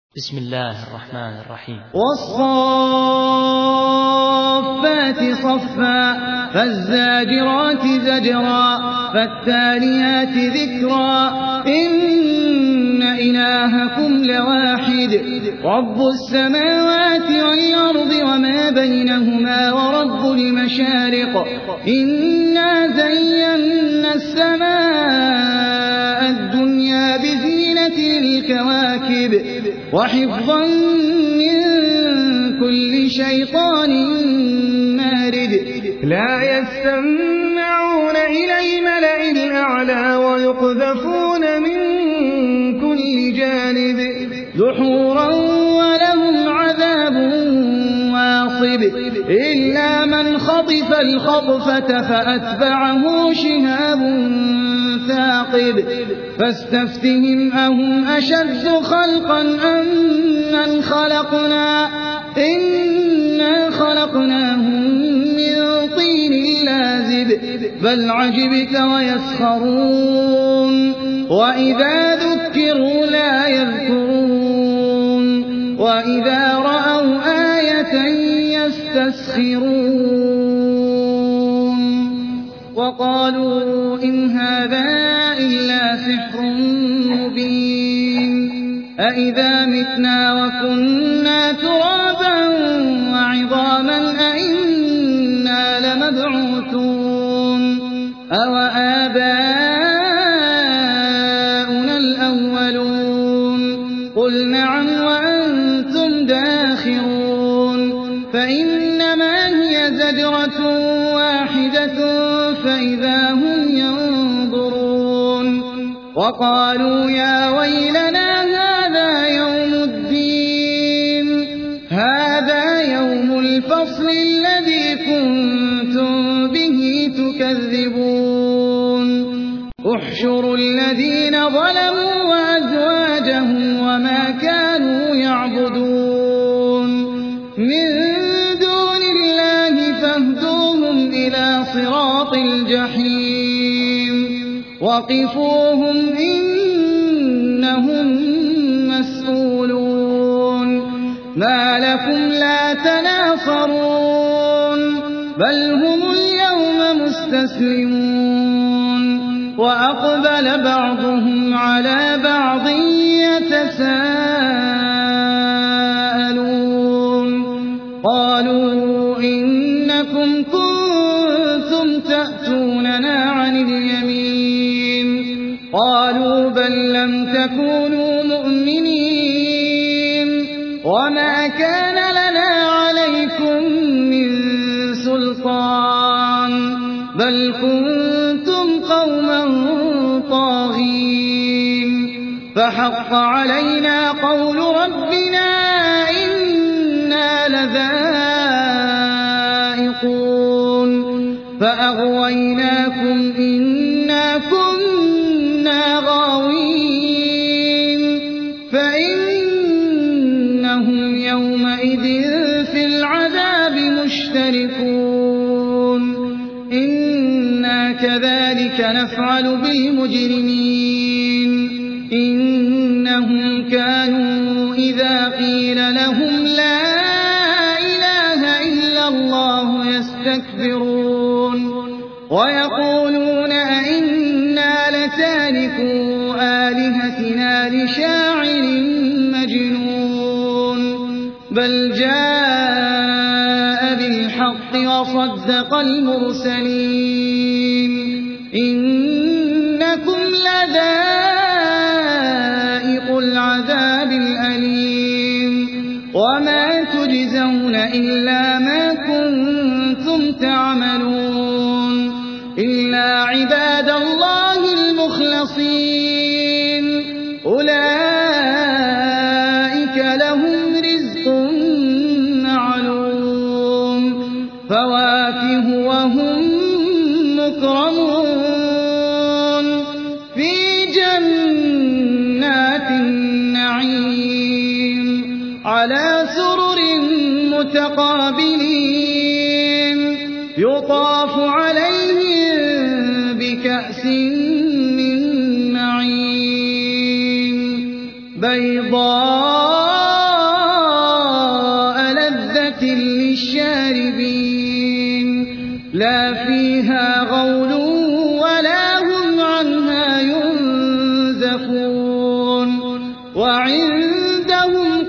بسم الله الرحمن الرحيم. والصافات صفا فالزاجرات زجرا فالتاليات ذكرا إن إلهكم لواحد رب السماوات والأرض وما بينهما ورب المشارق إنا زينا السماء الدنيا بزينة الكواكب وحفظا من كل شيطان مارد لا يستمعون إلى الملأ الأعلى ويقذفون من كل جانب دحورا ولهم عذاب واصب إلا من خطف الخطفة فأتبعه شهاب ثاقب فاستفتهم أهم أشد خلقا أم من خلقنا إنا خلقناهم من طين لازب بل عجبت ويسخرون وإذا ذكروا لا يذكرون وإذا رأوا آية يستسخرون وقالوا إن هذا إلا سحر مبين أإذا متنا وكنا ترابا وعظاما أإنا لمبعوثون أوآباؤنا الأولون قل نعم وأنتم داخرون فإنما هي زجرة واحدة فإذا هم ينظرون وقالوا يا ويلنا هذا يوم الدين هذا يوم الفصل الذي كنتم به تكذبون احشروا الذين ظلموا وأزواجهم وما كانوا يعبدون من دون الله فاهدوهم إلى صراط الجحيم وقفوهم إنهم مسؤولون ما لكم لا تناصرون بل هم اليوم مستسلمون وأقبل بعضهم على بعض يتساءلون قالوا إنكم كنتم تأتوننا عن اليمين قالوا بل لم تكونوا مؤمنين وما كان لنا عليكم من سلطان بل كنتم قوما طاغين فحق علينا قول ربنا إنا لذائقون فأغويناكم إنا كنا غاوين فإنهم يومئذ في العذاب مشتركون إنا كذلك نفعل بالمجرمين إنهم كانوا إذا قيل لهم لا إله إلا الله يستكبرون ويقولون أئنا لتاركو آلهتنا لشاعر مجنون بل جاء بالحق وصدق المرسلين إنكم لذائق العذاب الأليم وما تجزون إلا ما كنتم تعملون إلا عباد الله المخلصين أولئك لهم رزق معلوم فواكه وهم مكرمون في جنات النعيم على سرر متقابلين يطاف عليهم بكأس من معين بيضاء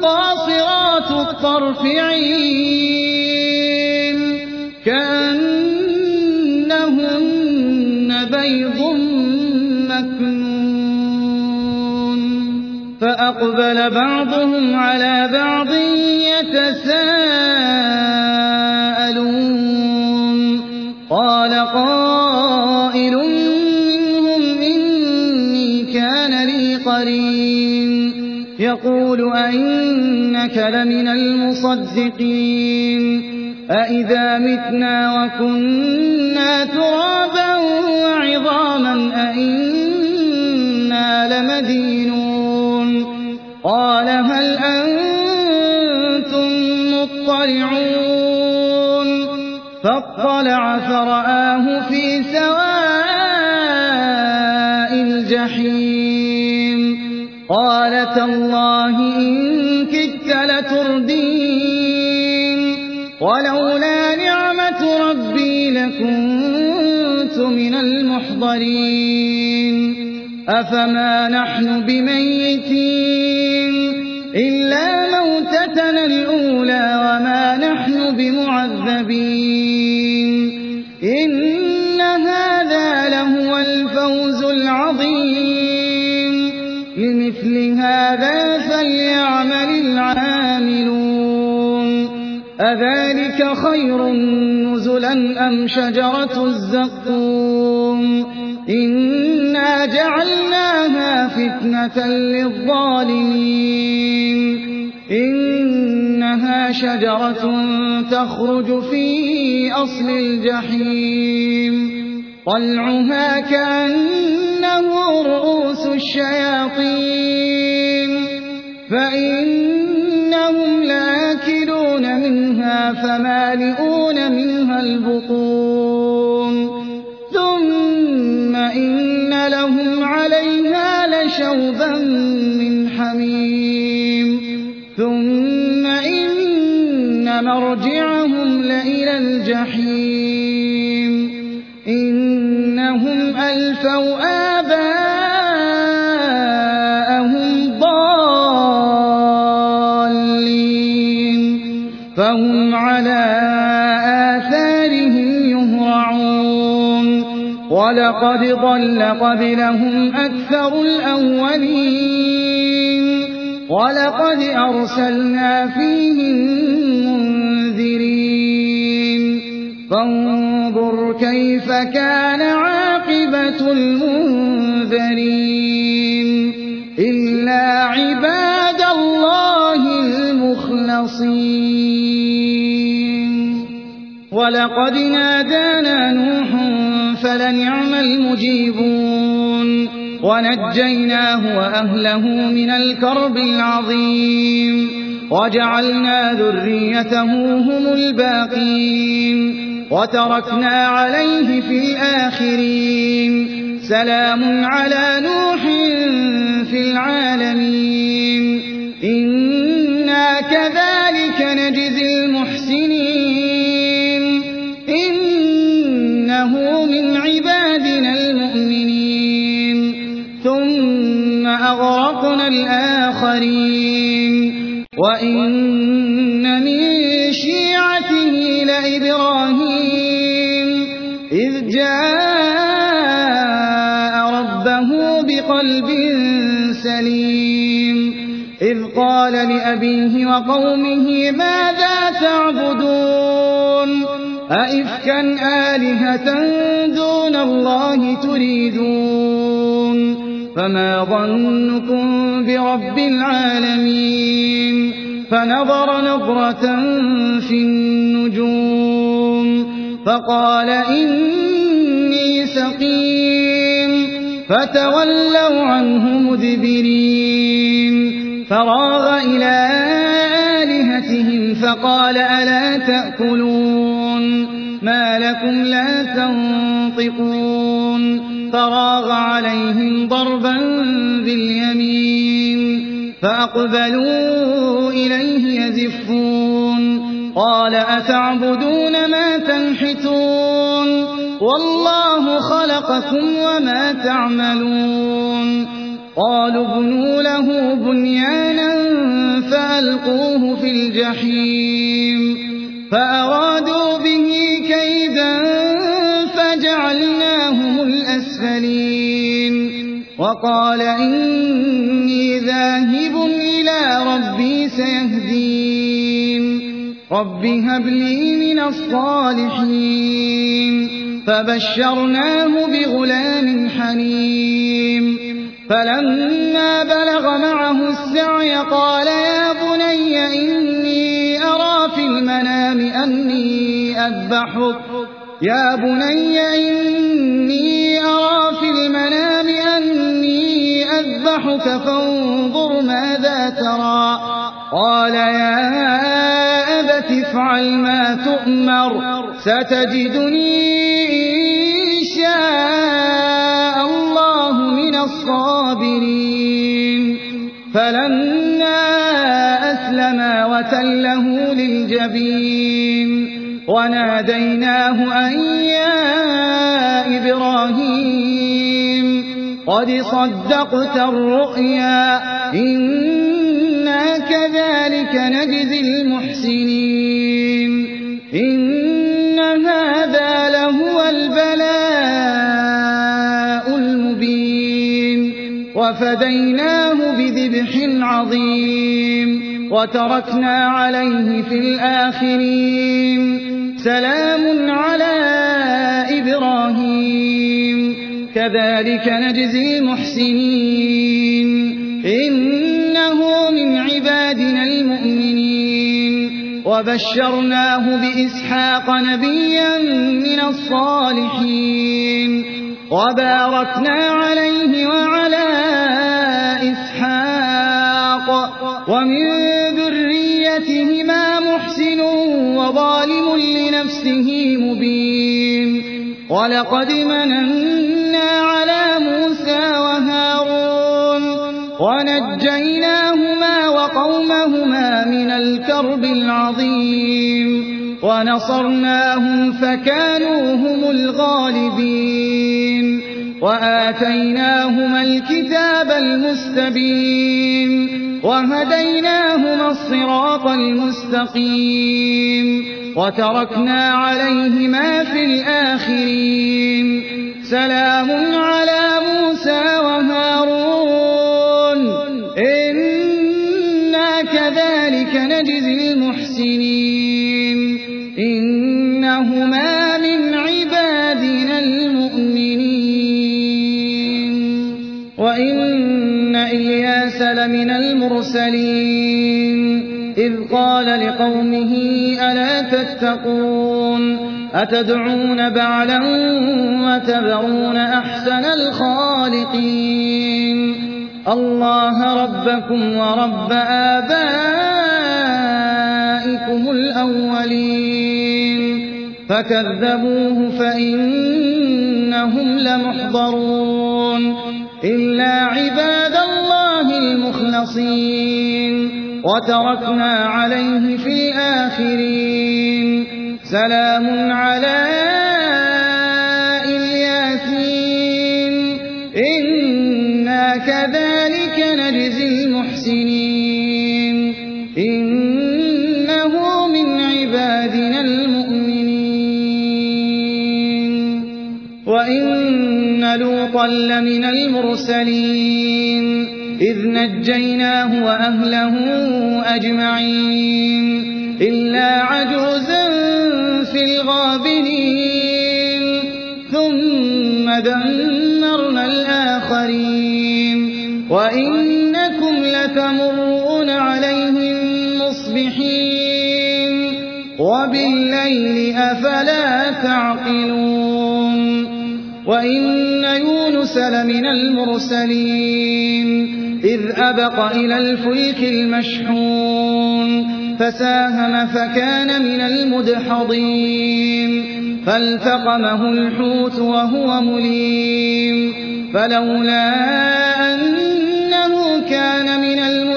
قاصرات الطرف عين كأنهن بيض مكنون فأقبل بعضهم على بعض يتساءلون قال قائل منهم إني كان لي قرين يقول أئنك لمن المصدقين أئذا متنا وكنا ترابا وعظاما أئنا لمدينون قال هل أنتم مطلعون فاطلع فرآه في سواء الجحيم قال تالله إن كدت لتردين ولولا نعمة ربي لكنت من المحضرين أفما نحن بميتين إلا موتتنا الأولى وما نحن بمعذبين إن هذا لهو الفوز العظيم لمثل هذا فليعمل العاملون أذلك خير نزلا أم شجرة الزقوم إنا جعلناها فتنة للظالمين إنها شجرة تخرج في أصل الجحيم طلعها كأنه رؤوس الشياطين فإنهم لآكلون منها فمالئون منها البطون ثم إن لهم عليها لشوبا من حميم ثم إن مرجعهم لإلى الجحيم إنهم ألفوا آباءهم ضالين فهم على آثارهم يهرعون ولقد ضل قبلهم أكثر الأولين ولقد أرسلنا فيهم منذرين فانظر كيف كان عاقبة المنذرين إلا عباد الله المخلصين ولقد نادانا نوح فلنعم المجيبون ونجيناه وأهله من الكرب العظيم وجعلنا ذريته هم الباقين وتركنا عليه في الآخرين سلام على نوح في العالمين إنا كذلك نجزي المحسنين إنه من عبادنا المؤمنين ثم أغرقنا الآخرين وإن من شيعته لإبراهيم إذ جاء ربه بقلب سليم إذ قال لأبيه وقومه ماذا تعبدون أئفكا آلهة دون الله تريدون فما ظنكم برب العالمين فنظر نظرة في النجوم فقال إني سقيم فتولوا عنه مدبرين فراغ إلى آلهتهم فقال ألا تأكلون ما لكم لا تنطقون فراغ عليهم ضربا باليمين فأقبلوا إليه يزفون قال أتعبدون ما تنحتون والله خلقكم وما تعملون قالوا ابنوا له بنيانا فألقوه في الجحيم فأرادوا به كيدا فجعلناهم الأسفلين وقال إني ذاهب إلى ربي سيهدين رب هب لي من الصالحين فبشرناه بغلام حليم فلما بلغ معه السعي قال يا بني إني أرى في المنام أني أذبحك فانظر ماذا ترى قال يا أبت افعل ما تؤمر ستجدني إن شاء الله من الصابرين فلما أسلما وتله للجبين وناديناه أن يا إبراهيم قد صدقت الرؤيا إنا كذلك نجزي المحسنين إن هذا لهو البلاء المبين وفديناه بذبح عظيم وتركنا عليه في الآخرين سلام على إبراهيم كذلك نجزي المحسنين إنه من عبادنا المؤمنين وبشرناه بإسحاق نبيا من الصالحين وباركنا عليه وعلى إسحاق ومن ذريتهما محسن وظالم لنفسه مبين ولقد مننا على موسى وهارون ونجيناهما وقومهما من الكرب العظيم ونصرناهم فكانوا هم الغالبين وآتيناهما الكتاب المستبين وهديناهما الصراط المستقيم وتركنا عليهما في الآخرين سلام على موسى وهارون إنا كذلك نجزي المحسنين إنهما من عبادنا المؤمنين وإن إلياس لمن المرسلين إذ قال لقومه ألا تتقون أتدعون بعلا وتذرون أحسن الخالقين الله ربكم ورب آبائكم الأولين فكذبوه فإنهم لمحضرون إلا عباد الله المخلصين وتركنا عليه في الآخرين سلام على الياسين إنا كذلك نجزي المحسنين إنه من عبادنا المؤمنين وإن لوطا لمن المرسلين إذ نجيناه وأهله أجمعين إلا عجوزا في الغابرين ثم دمرنا الآخرين وإنكم لتمرون عليهم مصبحين وبالليل أفلا تعقلون وإن يونس لمن المرسلين إذ أبق إلى الفلك المشحون فساهم فكان من المدحضين فالتقمه الحوت وهو مليم فلولا أنه كان من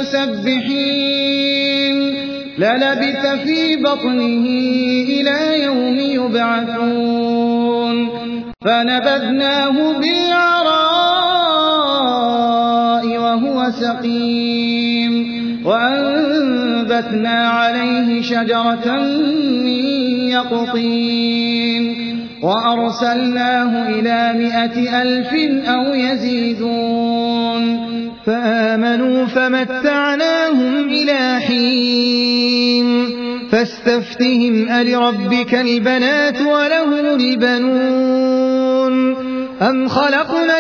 المسبحين للبث في بطنه إلى يوم يبعثون فنبذناه بالعراء وهو سقيم وأنبتنا فأنبتنا عليه شجرة من يقطين وأرسلناه إلى 100,000 أو يزيدون فآمنوا فمتعناهم إلى حين فاستفتهم ألربك البنات ولهم البنون أم خلقنا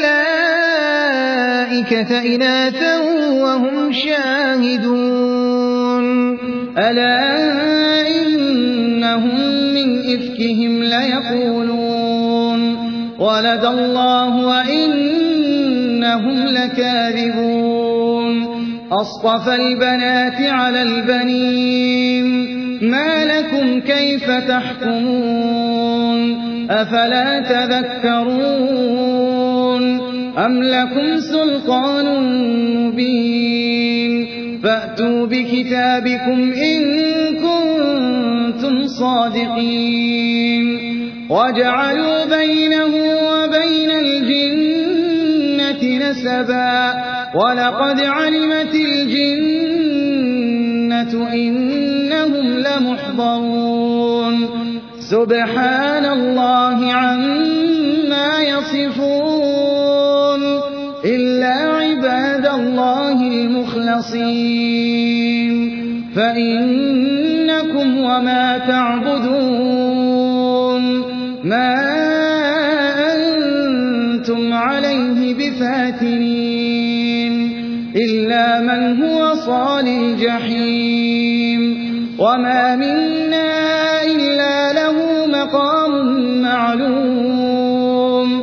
الملائكة إناثا وهم شاهدون ألا إنهم من إفكهم ليقولون ولد الله وإنهم لكاذبون أصطفى البنات على البنين ما لكم كيف تحكمون أفلا تذكرون أم لكم سلطان مبين فأتوا بكتابكم إن كنتم صادقين وجعلوا بينه وبين الجنة نسبا ولقد علمت الجنة إنهم لمحضرون سبحان الله عما يصفون إلا عباد الله المخلصين فإنكم وما تعبدون ما أنتم عليه بفاتنين إلا من هو صال الجحيم وما منا إلا له مقام معلوم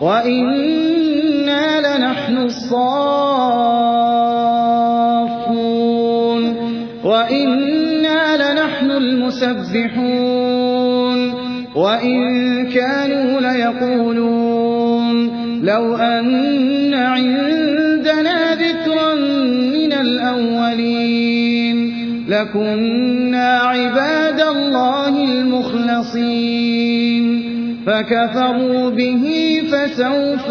وإنا لنحن الصافون وإنا لنحن المسبحون وإن كانوا ليقولون لو أن عندنا ذكرا من الأولين لكنا عباد الله المخلصين فكفروا به فسوف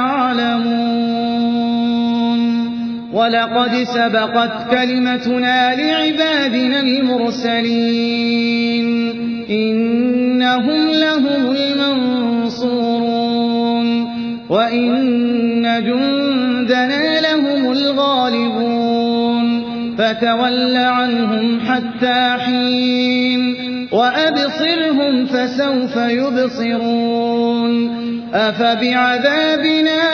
يعلمون ولقد سبقت كلمتنا لعبادنا المرسلين إنهم لهم المنصورون وإن جندنا لهم الغالبون فتول عنهم حتى حين وأبصرهم فسوف يبصرون أفبعذابنا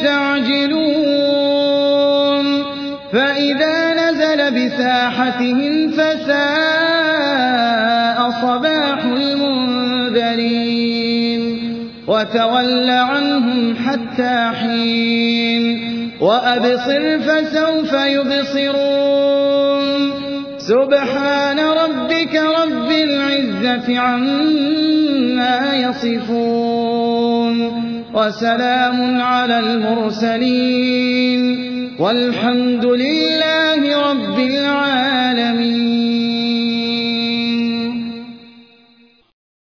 يستعجلون فإذا نزل بساحتهم فساء صباح المنذرين وتول عنهم حتى حين وأبصر فسوف يبصرون سبحان ربك رب العزة عما يصفون وسلام على المرسلين والحمد لله رب العالمين.